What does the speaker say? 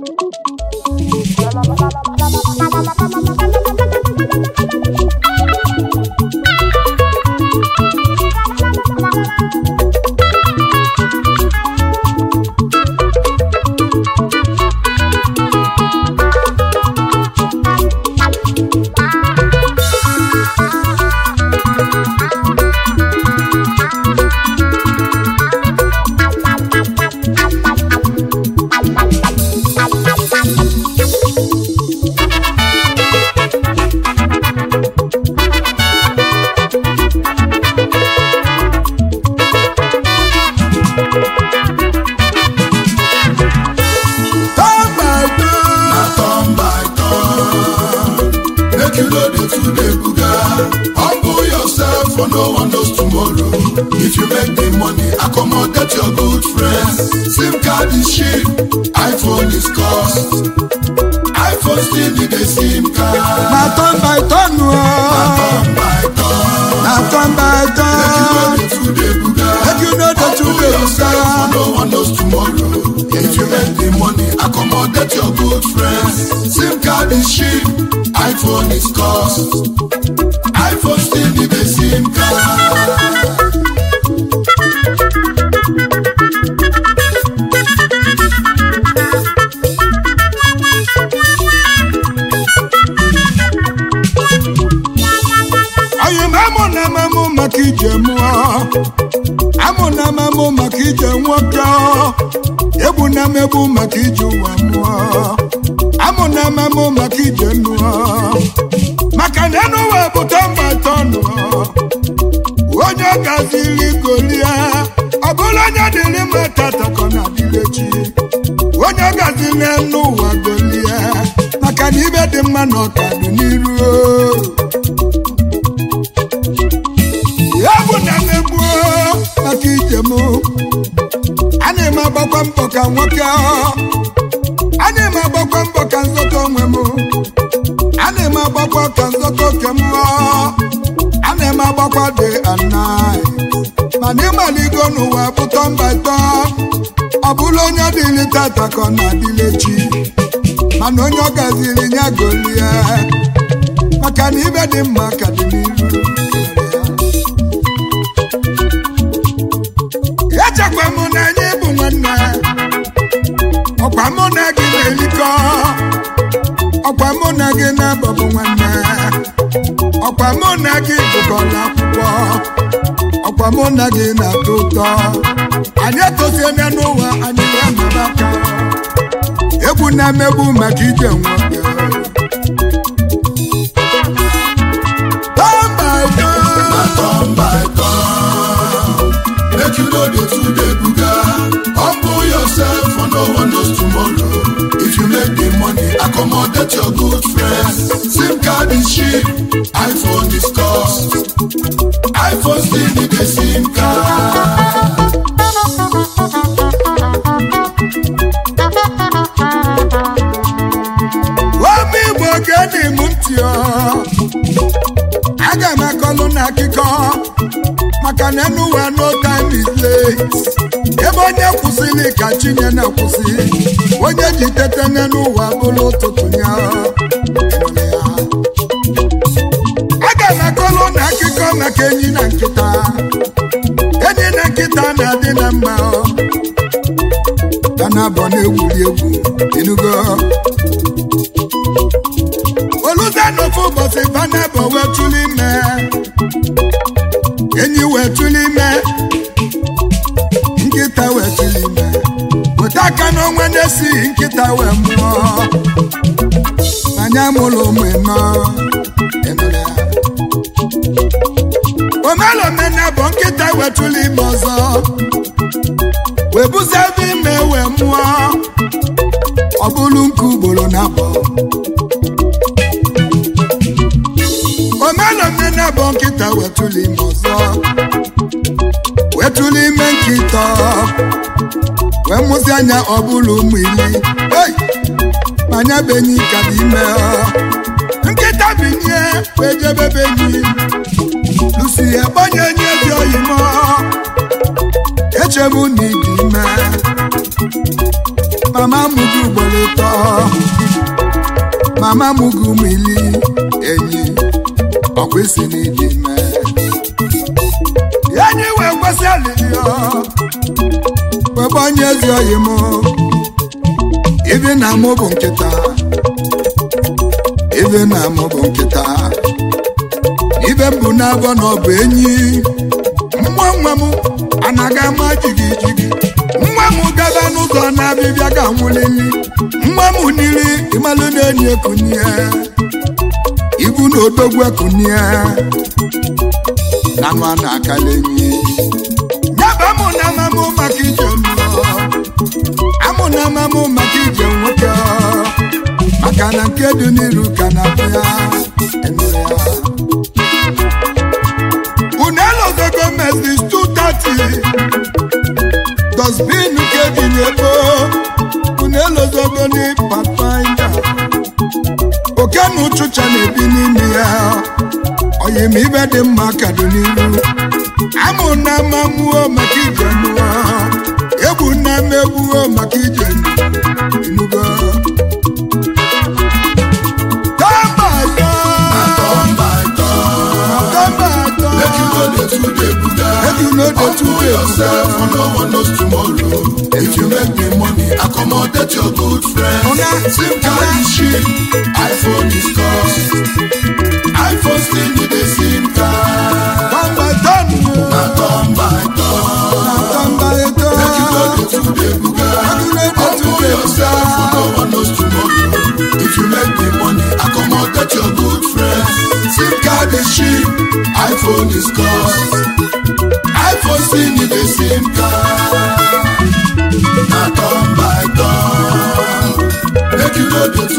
If you make the money, accommodate your good friends. SIM card is cheap, iPhone is cost. iPhone still need a SIM card. Na turn by turn, na turn by turn. Make you know the truth, yourself, no one knows tomorrow. If you make the money, accommodate your good friends. SIM card is cheap, iPhone is cost. iPhone still need a SIM card. Amuna mamu makije nwoke ebuna mebu makije ụwa amuna mamu makije nuo maka na enu we bụ tọmba tọnụ onye gazili golia ọbụla onye dịrị mmetata kọ na dilechi onye gazili enu ụwa golia maka na ibe dị mma na ọkadụ n'iru maka ijem ana m agbakwa mbọ ka nwoke ana m agbakwa mbọ ka nzọta onwe m ana m agbakwa ka nzọta oke m ana m agbakwa day and night mana ịmaligo n'ụwa bụ tọmba ịtọ ọ bụla onye dịrị tata ka ọ na-adịle echi mana onye ọ gaziri nya golie maka na ibe dị mma ka dị n'iru echekwa mụ na anyị bụ nwanne ọkwa mụ na gị na-erikọ ọkwa mụ na gị na-abọbụ nwanne ọkwa mụ na gị gụkọrọ akwụkwọ ọkwa mụ na gị na-atọ ụtọ anyị etosiena n'ụwa anyị na-amara aka egwu na-emegbu maka ije nwoke make you know the truth, they buga. Humble yourself, for no one knows tomorrow. If you make the money, accommodate your good friends. SIM card is cheap, iPhone is cost. iPhone still need a SIM card. Wami bogeni muntio, aga makolo na kiko. Maka na enuwa no time is late. Ebe onye kwụsịrị ka chinye na-akwụsị onye ji tete n'ụwa bụrụ ụtụtụ ya aga m akọlụ na akụkọ maka enyi na nkịta na-adị na mma ka na-abọ na-egwuri egwu enugo oluze n'ofe ụbọchị banabọ wee tụlụ ime enyi wee tụlụ ime nkịta wee tụlụ ime weta aka n'onwe na-esighị nkịta wee mụọ anya mụlụ ụmụ ịnọ omelomena bụ nkịta wee tụlụ ime ọzọ wee buzie ebe ime wee mụọ ọ bụrụ nke ugboro na abụọ omelomena bụ nkịta wee tụlụ ime ọzọ wee tụlụ ime nkịta wee mụzi anya ọ bụrụ ụmụ iri manya benyi ka dị ime nkịta binye wee jebe benyi lusi egbanye enyi ezi oyi m echebu na ịdị ime mama mugu bolito mama mugu mili enyi okwesi ni dime enyi we kwesi alilio baba nyezi oyimo even na mobo nkita even na mobo nkita even bu na bo no bụ enyi nwa mu anaga ma jigi nwa mu gaba n'ụzọ na bibia ga nwulili nwa mu nili imalu na-enyi ekunie ibu na odogwu ekunie na nwa na akalenyi nyaba mu na mamu maka ije mmụọ amụ na mamu maka ije nwoke maka na nke dị n'iru ka na bịa enu ya unelo the government is 230 does been getting ebo unelo the government papainda okenu chucha na ebi n'ime ya oyi mi be dị mma ka dị n'iru amụ na mamuo maka ije mmụọ egwu na megbuo maka ije inugo Humble yourself, for no one knows tomorrow. If you make me money, accommodate your good friends. SIM card is cheap, iPhone is cost. iPhone still need a SIM card. Come by turn, make you go to the Google. Humble yourself, for no one knows tomorrow. If you make me money, accommodate your good friends. SIM card is cheap, iPhone is cost. iPhone still need a SIM card. Now turn by turn, make you know the